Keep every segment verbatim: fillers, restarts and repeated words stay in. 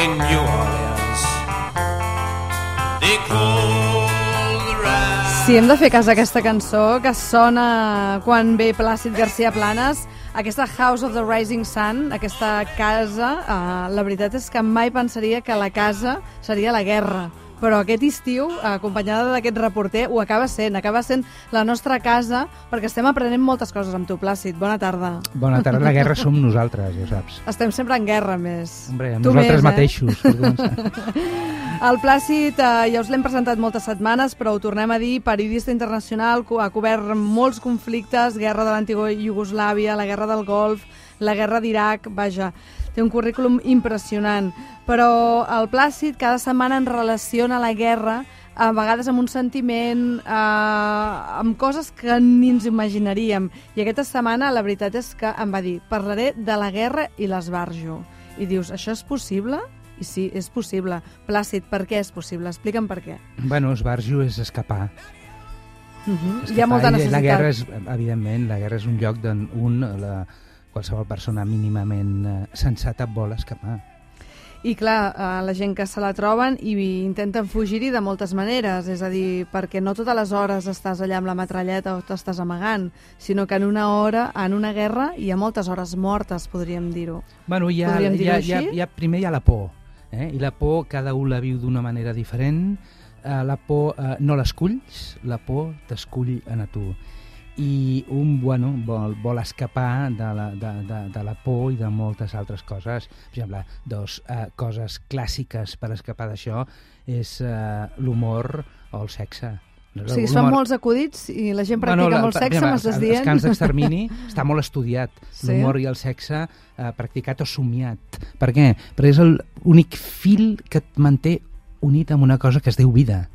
in New Orleans. They call the ride. Si hem de fer cas a aquesta cançó que sona quan ve Plàcid García Planas, aquesta House of the Rising Sun, aquesta casa, eh, la veritat és que mai pensaria que la casa seria la guerra. Però aquest estiu, acompanyada d'aquest reporter, ho acaba sent, acaba sent la nostra casa, perquè estem aprenent moltes coses amb tu, Plàcid. Bona tarda. Bona tarda, la guerra som nosaltres, ja saps. Estem sempre en guerra, més. Hombre, amb tu nosaltres més, eh? mateixos, per començar. El Plàcid, eh, ja us l'hem presentat moltes setmanes, però ho tornem a dir, periodista internacional, ha cobert molts conflictes, guerra de l'antiga Iugoslàvia, la guerra del Golf, la guerra d'Iraq, vaja, té un currículum impressionant. Però el Plàcid cada setmana en relaciona la guerra, a vegades amb un sentiment, eh, amb coses que ni ens imaginaríem. I aquesta setmana la veritat és que em va dir, parlaré de la guerra i l'esbarjo. I dius, això és possible? I sí, és possible. Plàcid, per què és possible? Explica'm per què. Bueno, esbarjo és escapar. Uh -huh. escapar. Hi ha molta necessitat. La guerra és, evidentment, la guerra és un lloc d'on un, la, qualsevol persona mínimament eh, sensata vol escapar. I clar, eh, la gent que se la troben i intenten fugir-hi de moltes maneres, és a dir, perquè no totes les hores estàs allà amb la metralleta o t'estàs amagant, sinó que en una hora, en una guerra, hi ha moltes hores mortes, podríem dir-ho. Bueno, hi ha, Podríem hi dir-ho ha, així? hi ha, hi ha, primer hi ha la por, eh? I la por cada un la viu d'una manera diferent. Eh, la por eh, no l'esculls, la por t'escull a tu. I un bueno, vol, vol escapar de la, de, de, de la por i de moltes altres coses. Per exemple, dos eh, coses clàssiques per escapar d'això és eh, l'humor o el sexe. O sigui, es fan molts acudits i la gent practica bueno, molt sexe, m'estàs dient? Els camps d'extermini està molt estudiat, sí? L'humor i el sexe eh, practicat o somiat. Per què? Perquè és l'únic fil que et manté unit amb una cosa que es diu vida.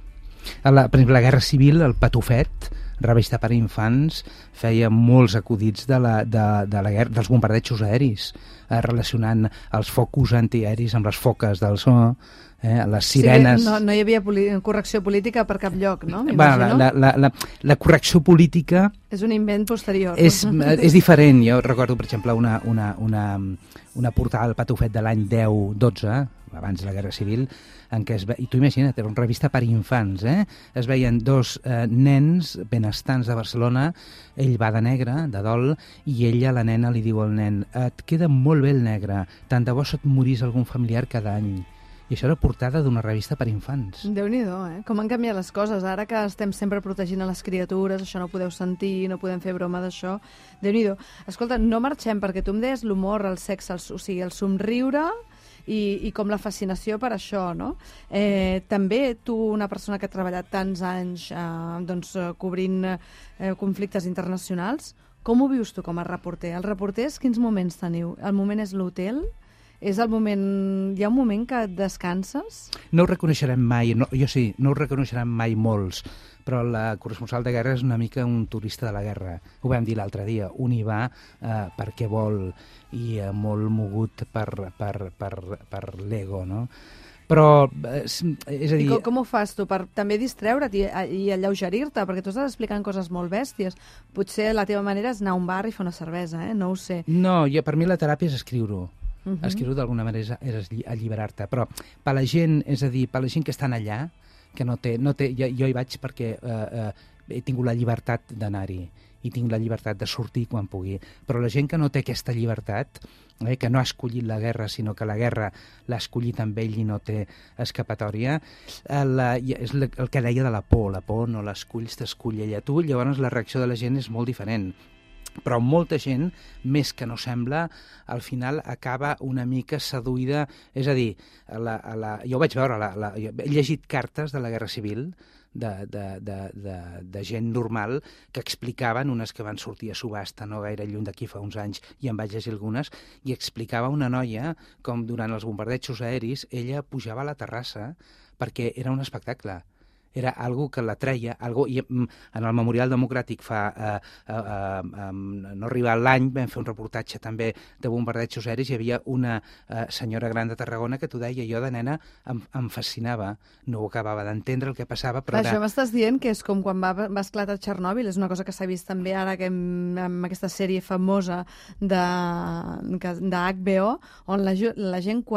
A la, per exemple, la Guerra Civil, el Patufet, revista per a infants, feia molts acudits de la, de, de la guerra, dels bombardejos aeris, eh, relacionant els focus antiaeris amb les foques del so, eh, les sirenes... Sí, no, no hi havia poli correcció política per cap lloc, no? Bueno, la, la, la, la, la correcció política... És un invent posterior. És, és diferent. Jo recordo, per exemple, una, una, una, una portada del Patufet de l'any deu dotze, abans de la Guerra Civil, en què es ve... i tu imagina't, era una revista per infants, eh? Es veien dos eh, nens benestants de Barcelona, ell va de negre, de dol, i ella, la nena, li diu al nen, et queda molt bé el negre, tant de bo se't morís algun familiar cada any. I això era portada d'una revista per infants. Déu-n'hi-do, eh? Com han canviat les coses. Ara que estem sempre protegint a les criatures, això no podeu sentir, no podem fer broma d'això. Déu-n'hi-do. Escolta, no marxem, perquè tu em deies l'humor, el sexe, el, o sigui, el somriure... I, i com la fascinació per això, no? Eh, també tu, una persona que ha treballat tants anys eh, doncs, eh, cobrint eh, conflictes internacionals, com ho vius tu com a reporter? Els reporters, quins moments teniu? El moment és l'hotel? És el moment... Hi ha un moment que descanses? No ho reconeixerem mai, no, jo sí, no ho reconeixerem mai molts, però la corresponsal de guerra és una mica un turista de la guerra. Ho vam dir l'altre dia, un hi va eh, perquè vol i eh, molt mogut per, per, per, per l'ego, no? Però, eh, és a dir... I com, com ho fas tu per també distreure't i, i alleugerir-te? Perquè tu estàs explicant coses molt bèsties. Potser la teva manera és anar a un bar i fer una cervesa, eh? No ho sé. No, jo, per mi la teràpia és escriure-ho. Uh -huh. Escriure d'alguna manera és, és alliberar-te, però per la gent, és a dir, per la gent que estan allà, que no té, no té, jo, jo hi vaig perquè eh, eh, he tingut la llibertat d'anar-hi i tinc la llibertat de sortir quan pugui, però la gent que no té aquesta llibertat, eh, que no ha escollit la guerra, sinó que la guerra l'ha escollit amb ell i no té escapatòria, eh, la, és el que deia de la por, la por no l'esculls, t'escull ella a tu, llavors la reacció de la gent és molt diferent. Però molta gent, més que no sembla, al final acaba una mica seduïda, és a dir, a la, a la, jo ho vaig veure, la, la, jo he llegit cartes de la Guerra Civil de, de, de, de, de gent normal que explicaven, unes que van sortir a subhasta no gaire lluny d'aquí fa uns anys, i en vaig llegir algunes, i explicava una noia com durant els bombardejos aeris ella pujava a la terrassa perquè era un espectacle. Era algo que la treia, algo, i en el Memorial Democràtic fa, eh, eh, eh, no arriba l'any, vam fer un reportatge també de bombardejos aeris, hi havia una eh, senyora gran de Tarragona que t'ho deia, jo de nena em, em fascinava, no ho acabava d'entendre el que passava, però Això era... m'estàs dient que és com quan va, va esclatar Txernòbil, és una cosa que s'ha vist també ara que amb, amb aquesta sèrie famosa de, de H B O, on la, la gent quan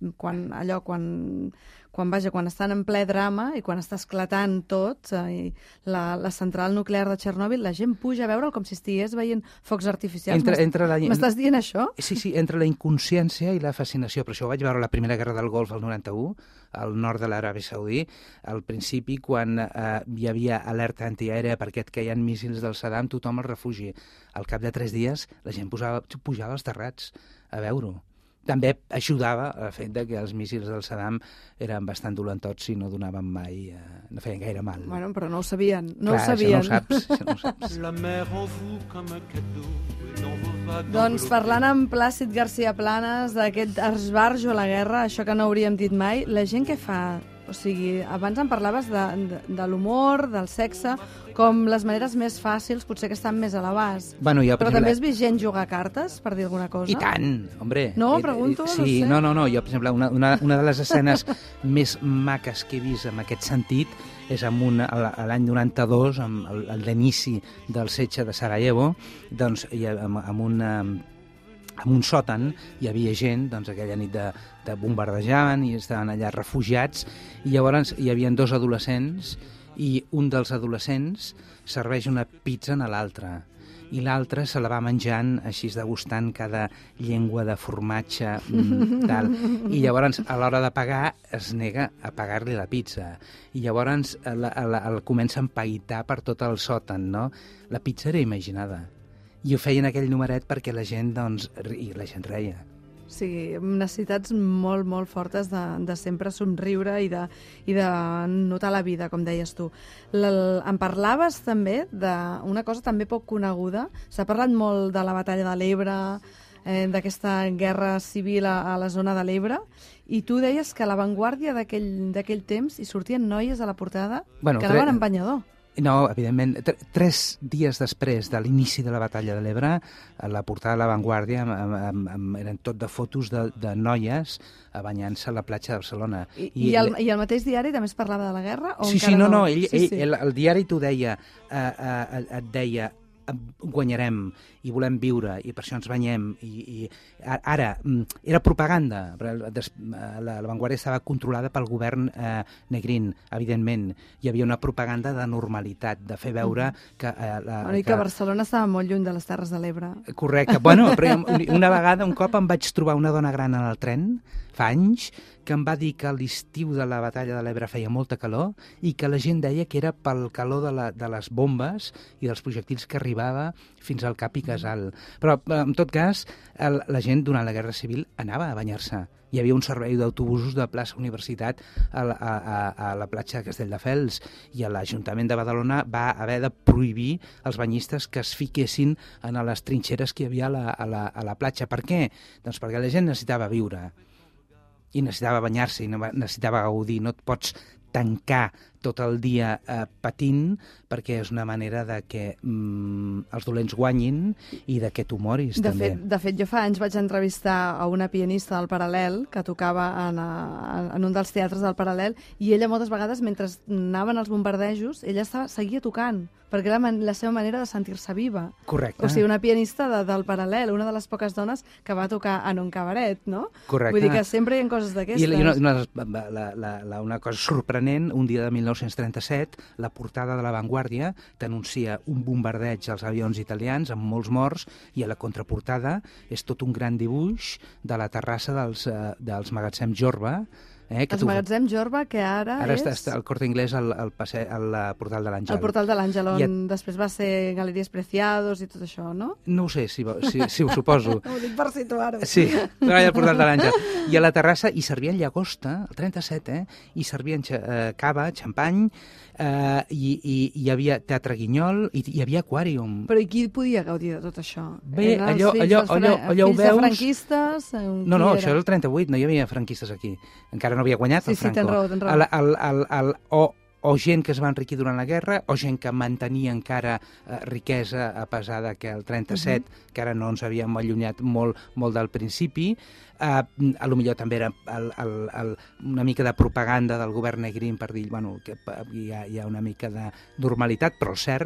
quan, allò, quan, quan, vaja, quan estan en ple drama i quan està esclatant tot, eh, la, la central nuclear de Txernòbil, la gent puja a veure'l com si estigués veient focs artificials. Entre, entre la... M'estàs dient això? Sí, sí, entre la inconsciència i la fascinació. Per això ho vaig veure a la Primera Guerra del Golf al noranta-u, al nord de l'Aràbia Saudí, al principi, quan eh, hi havia alerta antiaèria perquè et caien míssils del Saddam, tothom al refugi. Al cap de tres dies, la gent posava, pujava als terrats a veure-ho. També ajudava el fet de que els míssils del Saddam eren bastant dolentots i no donaven mai, eh, no feien gaire mal. Bueno, però no ho sabien, no Clar, ho sabien. Això no ho saps, això no ho saps. La mer en vous comme un cadeau et dans vos vagues Doncs parlant amb Plàcid García Planas d'aquest esbarjo a la guerra, això que no hauríem dit mai, la gent què fa? O sigui, abans em parlaves de, de, de l'humor, del sexe, com les maneres més fàcils, potser que estan més a l'abast. Bueno, jo, per Però també exemple, és vigent jugar a cartes, per dir alguna cosa? I tant, hombre. No, I- pregunto, i- no sí, sé. no, no, no, jo, per exemple, una, una, una de les escenes més maques que he vist en aquest sentit és amb una, a l'any noranta-dos, amb el- el- l'inici del setge de Sarajevo, doncs, hi ha- amb, amb una en un sòtan hi havia gent, doncs aquella nit de, de bombardejaven i estaven allà refugiats, i llavors hi havia dos adolescents i un dels adolescents serveix una pizza a l'altre i l'altre se la va menjant així degustant cada llengua de formatge mm, tal. I llavors a l'hora de pagar es nega a pagar-li la pizza i llavors el, el, el comença a empaitar per tot el sòtan, no? La pizza era imaginada i ho feien aquell numeret perquè la gent, doncs, i la gent reia. Sí, amb necessitats molt, molt fortes de, de sempre somriure i de, i de notar la vida, com deies tu. L em parlaves també d'una cosa també poc coneguda. S'ha parlat molt de la batalla de l'Ebre, eh, d'aquesta guerra civil a, a la zona de l'Ebre, i tu deies que a l'avantguàrdia d'aquell temps hi sortien noies a la portada Bueno, que anaven tre- en banyador. No, evidentment, tr tres dies després de l'inici de la batalla de l'Ebre, a la portada de l'avantguàrdia amb, amb, amb, eren tot de fotos de, de noies banyant-se a la platja de Barcelona. I, i, el, I el mateix diari també es parlava de la guerra? O sí, encara sí, no, no, ell, sí, ell, sí. El, el diari t'ho deia, eh, eh, et deia, guanyarem i volem viure i per això ens banyem i, i ara, era propaganda, l'avantguàrdia estava controlada pel govern eh, negrín, evidentment hi havia una propaganda de normalitat, de fer veure que... Eh, la, Bueno, i que Barcelona estava molt lluny de les Terres de l'Ebre. Correcte, bueno, però una vegada, un cop em vaig trobar una dona gran en el tren, fa anys, que em va dir que a l'estiu de la batalla de l'Ebre feia molta calor i que la gent deia que era pel calor de, la, de les bombes i dels projectils que arribava fins al cap i casal. Però, en tot cas, el, la gent durant la Guerra Civil anava a banyar-se. Hi havia un servei d'autobusos de plaça Universitat a la, a, a, a la platja de Castelldefels i l'Ajuntament de Badalona va haver de prohibir als banyistes que es fiquessin en les trinxeres que hi havia a la, a la, a la platja. Per què? Doncs perquè la gent necessitava viure i necessitava banyar-se i necessitava gaudir. No et pots tancar tot el dia eh, patint perquè és una manera de que mm, els dolents guanyin i de que tu moris De també. fet, de fet, jo fa anys vaig entrevistar a una pianista del Paral·lel que tocava en, a, en un dels teatres del Paral·lel i ella moltes vegades, mentre anaven els bombardejos, ella estava, seguia tocant perquè era man la seva manera de sentir-se viva. Correcte. O sigui, una pianista de, del Paral·lel, una de les poques dones que va tocar en un cabaret, no? Correcte. Vull dir que sempre hi ha coses d'aquestes. I, i una, una, la, la, la, una cosa sorprenent, un dia de mil nou-cents trenta-set, la portada de l'avantguàrdia t'anuncia un bombardeig als avions italians amb molts morts i a la contraportada és tot un gran dibuix de la terrassa dels, uh, dels magatzems Jorba. Eh, que Els tu... magatzem Jorba, que ara, Ara és... està, està al Corte Inglés al, al, passe... al Portal de l'Àngel. El Portal de l'Àngel, on I et... després va ser Galeries Preciados i tot això, no? No ho sé, si, si, si ho suposo. Ho dic per situar-ho. Sí, però allà al Portal de l'Àngel. I a la terrassa hi servien llagosta, el trenta-set, eh? Hi servien eh, cava, xampany, eh, i, i hi havia teatre guinyol, i hi havia aquàrium. Però i qui podia gaudir de tot això? Bé, Eren els allò- fills allò- dels allò- fran- allò ho fills de veus- franquistes? eh, No, no, qui això era? era el trenta-vuit, no hi havia franquistes aquí. Encara no havia guanyat Sí, el sí, Franco. tens raó, tens raó. El, el, el, el, o, o gent que es va enriquir durant la guerra, o gent que mantenia encara eh, riquesa a pesar de que el trenta-set, uh-huh. que ara no ens havíem allunyat molt, molt del principi, eh, a lo millor també era el, el, el, una mica de propaganda del govern negrín per dir, bueno, que hi ha, hi ha una mica de normalitat, però cert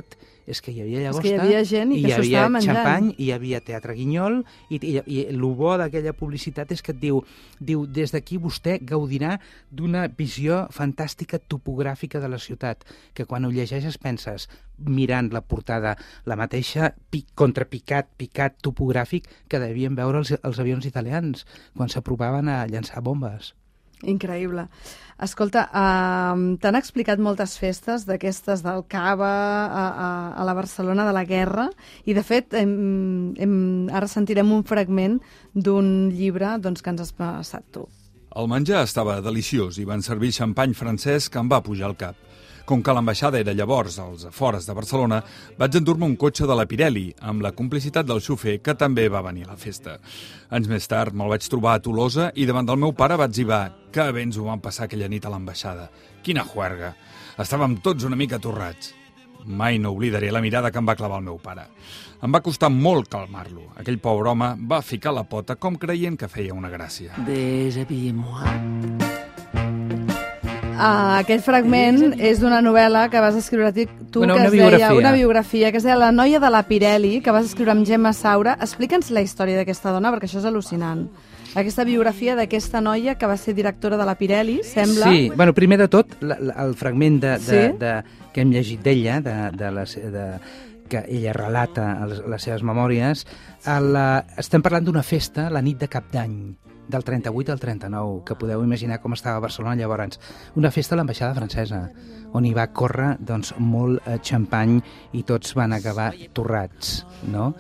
és que hi havia llagosta, és que hi havia gent i, i que hi s'ho havia estava menjant. xampany, i hi havia teatre Guinyol, i, i, i el bo d'aquella publicitat és que et diu, diu des d'aquí vostè gaudirà d'una visió fantàstica topogràfica de la ciutat, que quan ho llegeixes penses, mirant la portada, la mateixa pic, contrapicat, picat topogràfic que devien veure els, els avions italians quan s'apropaven a llançar bombes. Increïble. Escolta, uh, t'han explicat moltes festes d'aquestes del Cava a, a, a la Barcelona de la guerra i, de fet, hem, hem, ara sentirem un fragment d'un llibre doncs, que ens has passat tu. El menjar estava deliciós i van servir xampany francès que em va pujar al cap. Com que l'ambaixada era llavors als afores de Barcelona, vaig endur-me un cotxe de la Pirelli, amb la complicitat del xofer, que també va venir a la festa. Anys més tard me'l vaig trobar a Tolosa i davant del meu pare vaig zibar que bé ens ho vam passar aquella nit a l'ambaixada. Quina juerga! Estàvem tots una mica torrats. Mai no oblidaré la mirada que em va clavar el meu pare. Em va costar molt calmar-lo. Aquell pobre home va ficar la pota com creient que feia una gràcia. Déshabillez-moi. Uh, aquell fragment és d'una novel·la que vas escriure tu, Bueno, que una es deia, biografia. una biografia, que es deia La noia de la Pirelli, que vas escriure amb Gemma Saura. Explica'ns la història d'aquesta dona, perquè això és al·lucinant. Aquesta biografia d'aquesta noia que va ser directora de la Pirelli, sembla... Sí, bueno, primer de tot, la, la, el fragment de, de, Sí? de, que hem llegit d'ella, de, de, les, de, que ella relata les, les seves memòries, a la, estem parlant d'una festa la nit de Cap d'Any, del trenta-vuit al trenta-nou, que podeu imaginar com estava Barcelona llavors. Una festa a l'ambaixada francesa, on hi va córrer doncs, molt eh, xampany i tots van acabar torrats, no?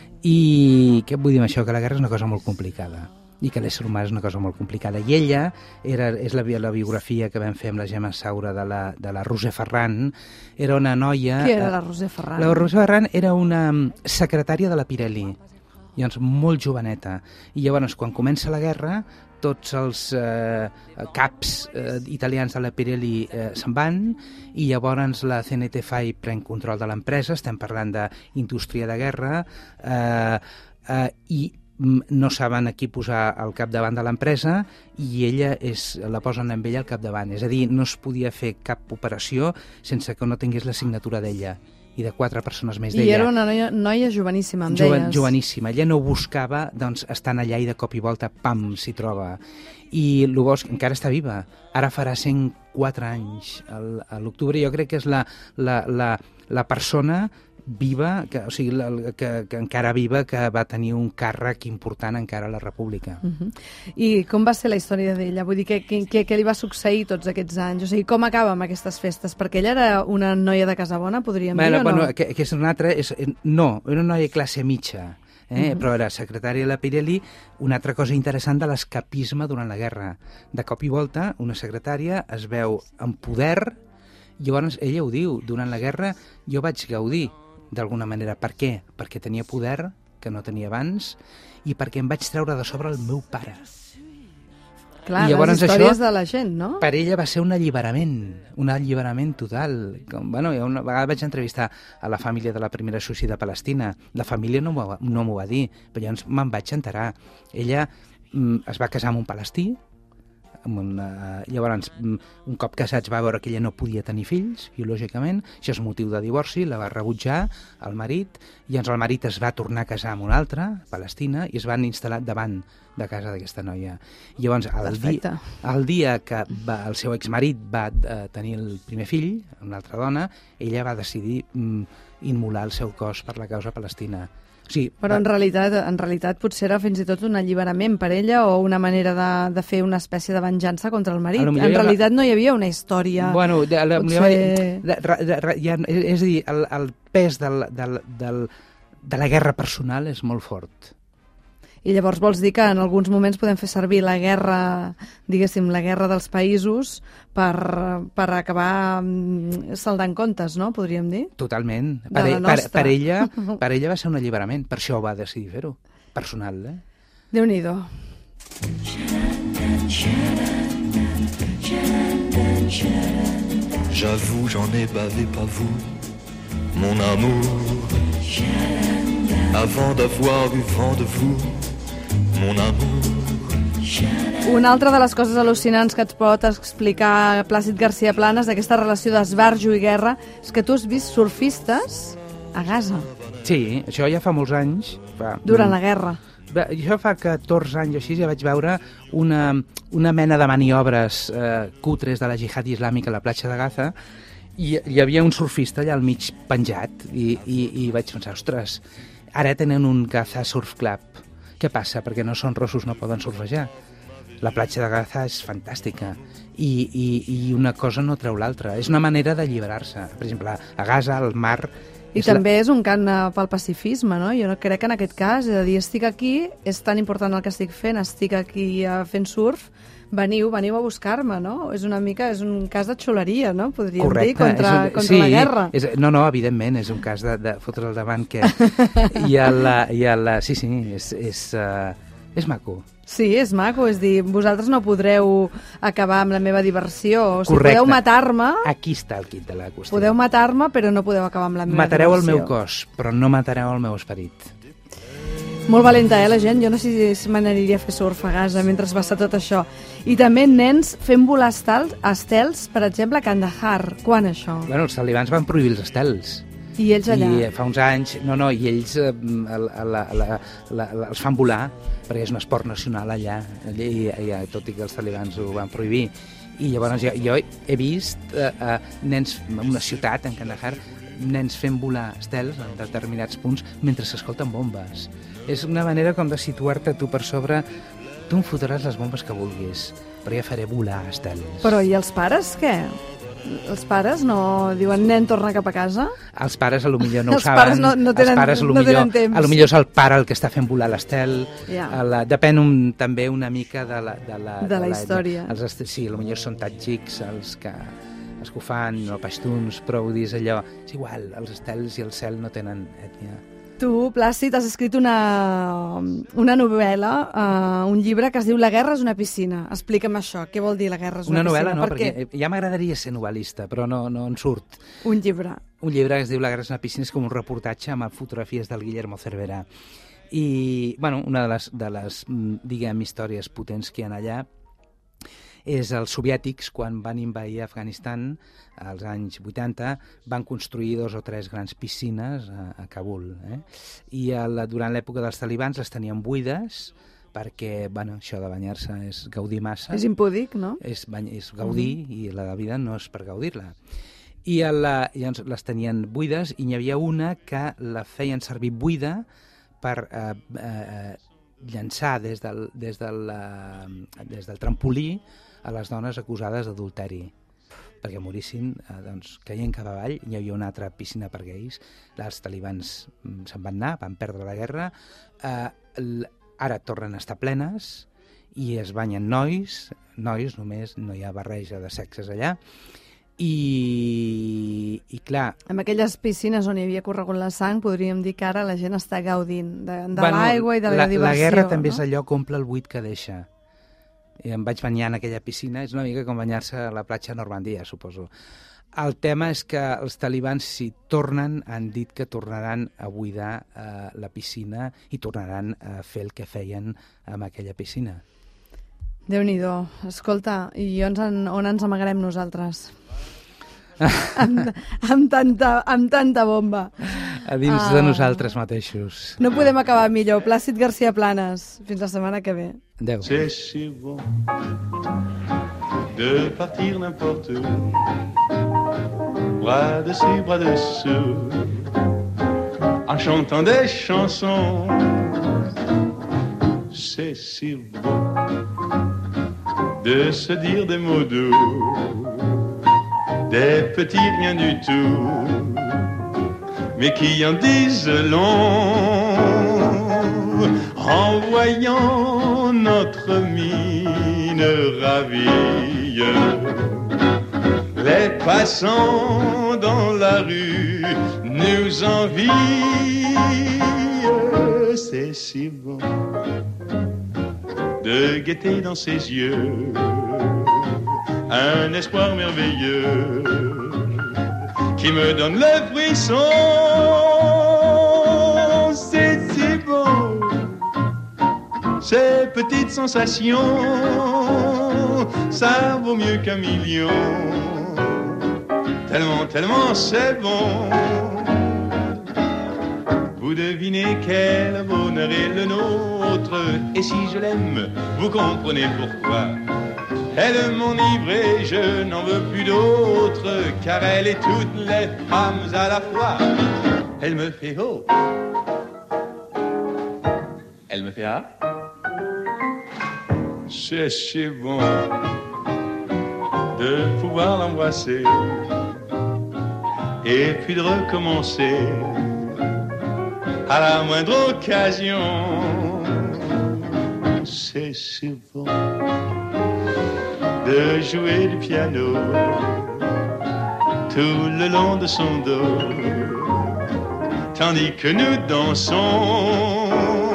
I què vull dir amb això? Que la guerra és una cosa molt complicada i que l'ésser humà és una cosa molt complicada. I ella, era, és la, la biografia que vam fer amb la Gemma Saura de la, de la Roser Ferran, era una noia... Qui era la Roser Ferran? La Roser Ferran era una secretària de la Pirelli, llavors molt joveneta. I llavors, quan comença la guerra, tots els eh, caps eh, italians de la Pirelli eh, se'n van i llavors la C N T fa i pren control de l'empresa, estem parlant d'indústria de guerra, eh, eh, i no saben a qui posar al capdavant de l'empresa i ella és, la posen amb ella al capdavant. És a dir, no es podia fer cap operació sense que no tingués la signatura d'ella i de quatre persones més d'ella. I era una noia, noia joveníssima, em Joven, deies. joveníssima. Ella no buscava, doncs, estant allà i de cop i volta, pam, s'hi troba. I el bo és que encara està viva. Ara farà cent quatre anys, el, a l'octubre. Jo crec que és la, la, la, la persona viva, que, o sigui, la, que, que encara viva, que va tenir un càrrec important encara a la República. Uh -huh. I com va ser la història d'ella? Vull dir, què, què, què li va succeir tots aquests anys? O sigui, com acaba amb aquestes festes? Perquè ella era una noia de casa bona, podríem bueno, dir, o no? Bueno, que, que és una altra... És, no, era una noia de classe mitja, eh? Uh -huh. Però era secretària de la Pirelli. Una altra cosa interessant de l'escapisme durant la guerra. De cop i volta, una secretària es veu en poder, i llavors ella ho diu, durant la guerra jo vaig gaudir d'alguna manera. Per què? Perquè tenia poder, que no tenia abans, i perquè em vaig treure de sobre el meu pare. Clar, I llavors les històries això, de la gent, no? Per ella va ser un alliberament, un alliberament total. Com, bueno, una vegada vaig entrevistar a la família de la primera suïcida palestina. La família no m'ho no m'ho va dir, però llavors me'n vaig enterar. Ella mm, es va casar amb un palestí, amb una... llavors un cop casats va veure que ella no podia tenir fills biològicament, això és motiu de divorci, la va rebutjar el marit, i llavors el marit es va tornar a casar amb una altra, palestina, i es van instal·lar davant de casa d'aquesta noia. I llavors el, di el dia que va, el seu exmarit va eh, tenir el primer fill, una altra dona, ella va decidir mm, immolar el seu cos per la causa palestina. Sí, però en realitat, en realitat potser era fins i tot un alliberament per ella o una manera de, de fer una espècie de venjança contra el marit. En realitat no hi havia una història... Bueno, de, la, potser... de, de, de, de, ja, és a dir, el, el pes del, del, del, de la guerra personal és molt fort. I llavors vols dir que en alguns moments podem fer servir la guerra, diguéssim, la guerra dels països per, per acabar saldant comptes, no? Podríem dir? Totalment. Per, per, per, ella, per ella va ser un alliberament, per això va decidir fer-ho. Personal, eh? Déu-n'hi-do. J'avoue, j'en ai bavé pas vous, mon amour. Avant d'avoir eu vent de vous, mon amour. Una altra de les coses al·lucinants que et pot explicar Plàcid García Planas d'aquesta relació d'esbarjo i guerra és que tu has vist surfistes a Gaza. Sí, això ja fa molts anys. Fa, Durant la guerra. Bé, jo fa catorze anys o així ja vaig veure una, una mena de maniobres eh, cutres de la jihad islàmica a la platja de Gaza i hi havia un surfista allà al mig penjat i, i, i vaig pensar, ostres, ara tenen un Gaza Surf Club. Què passa? Perquè no són rossos, no poden surfejar. La platja de Gaza és fantàstica i, i, i una cosa no treu l'altra. És una manera d'alliberar-se. Per exemple, a Gaza, al mar... I és també la... és un cant pel pacifisme, no? Jo crec que en aquest cas, és a dir, estic aquí, és tan important el que estic fent, estic aquí fent surf, veniu, veniu a buscar-me, no? És una mica, és un cas de xuleria, no? Podríem Correcte. dir, contra, un, contra sí, la guerra. És, no, no, evidentment, és un cas de, de fotre al davant que... I el, i el, sí, sí, és, és, uh, és maco. Sí, és maco, és dir, vosaltres no podreu acabar amb la meva diversió, o sigui, Correcte. podeu matar-me... Aquí està el quid de la qüestió. Podeu matar-me, però no podeu acabar amb la meva Matareu diversió. el meu cos, però no matareu el meu esperit. Molt valenta, eh, la gent? Jo no sé si me n'aniria a fer surf a Gaza mentre es passa tot això. I també nens fent volar estels, estels per exemple, a Kandahar. Quan això? Bueno, els talibans van prohibir els estels. I ells allà? I fa uns anys, no, no, i ells eh, la, la, la, la, els fan volar, perquè és un esport nacional allà, i, i, tot i que els talibans ho van prohibir. I llavors jo, jo he vist eh, eh, nens en una ciutat, en Kandahar, nens fent volar estels en determinats punts mentre s'escolten bombes. És una manera com de situar-te tu per sobre. Tu em fotràs les bombes que vulguis, però ja faré volar estels. Però i els pares, què? Els pares no diuen, nen, torna cap a casa? Els pares a lo millor no ho els saben. Pares no, no tenen, els pares a lo, no millor, temps. a lo millor és el pare el que està fent volar l'estel. Yeah. La, depèn un, també una mica de la, de la, de la, de la història. Els, sí, a lo millor són tadjiks els que, els que ho fan, o pastuns, proudis, allò. És igual, els estels i el cel no tenen ètnia. Tu, Plàcid, has escrit una, una novel·la, uh, un llibre que es diu La guerra és una piscina. Explica'm això, què vol dir La guerra és una, una novel·la, piscina? No, perquè, perquè ja m'agradaria ser novel·lista, però no, no en surt. Un llibre. Un llibre que es diu La guerra és una piscina, és com un reportatge amb fotografies del Guillermo Cervera. I, bueno, una de les, de les diguem, històries potents que hi ha allà és els soviètics, quan van invair Afganistan, als anys vuitanta, van construir dos o tres grans piscines a, a Kabul. Eh? I el, durant l'època dels talibans les tenien buides, perquè bueno, això de banyar-se és gaudir massa. És impúdic, no? És, és gaudir, uh-huh. i la vida no és per gaudir-la. I el, llavors les tenien buides, i n'hi havia una que la feien servir buida per eh, eh, llançar des del, des, del, eh, des del trampolí a les dones acusades d'adulteri, perquè morissin, eh, doncs, caient cap avall. Hi havia una altra piscina per gais, els talibans se'n van anar, van perdre la guerra, eh, ara tornen a estar plenes i es banyen nois, nois només, no hi ha barreja de sexes allà, i, i clar... En aquelles piscines on hi havia corregut la sang, podríem dir que ara la gent està gaudint de, de bueno, l'aigua i de la, la diversió. La guerra no? també és allò que omple el buit que deixa. I em vaig banyar en aquella piscina, és una mica com banyar-se a la platja Normandia, suposo. El tema és que els talibans, si tornen, han dit que tornaran a buidar eh, la piscina i tornaran a fer el que feien amb aquella piscina. Déu-n'hi-do. Escolta, i on, on ens amagarem nosaltres? amb, amb, tanta, amb tanta bomba. A dins ah. de nosaltres mateixos. No podem acabar millor. Plàcid García Planas. Fins la setmana que ve. Adéu. C'est si bon de partir n'importe où, bras dessus, bras dessous, en chantant des chansons. C'est si bon de se dire des mots doux, des petits rien du tout, mais qui en disent long, en voyant notre mine ravie. Les passants dans la rue nous envient. C'est si bon de guetter dans ses yeux un espoir merveilleux qui me donne le frisson. C'est si beau, ces petites sensations, ça vaut mieux qu'un million. Tellement, tellement c'est bon vous devinez quel bonheur est le nôtre. Et si je l'aime, vous comprenez pourquoi. Elle m'enivre et je n'en veux plus d'autre, car elle est toutes les femmes à la fois. Elle me fait oh, elle me fait ah. C'est si bon de pouvoir l'embrasser et puis de recommencer à la moindre occasion. C'est si bon de jouer du piano tout le long de son dos, tandis que nous dansons.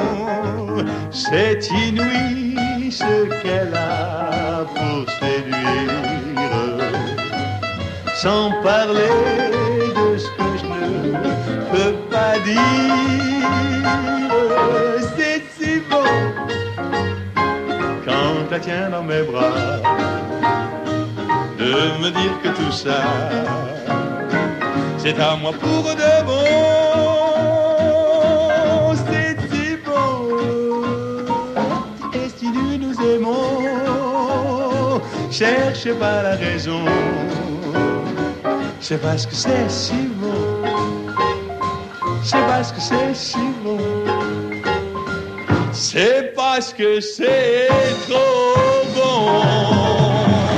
C'est inouï ce qu'elle a pour séduire, sans parler de ce que je ne peux pas dire. C'est si beau quand je la tiens dans mes bras, de me dire que tout ça, c'est à moi pour de bon. C'est si beau. Et si nous nous aimons, cherchez pas la raison. C'est parce que c'est si bon. C'est parce que c'est si bon. C'est parce que c'est trop bon.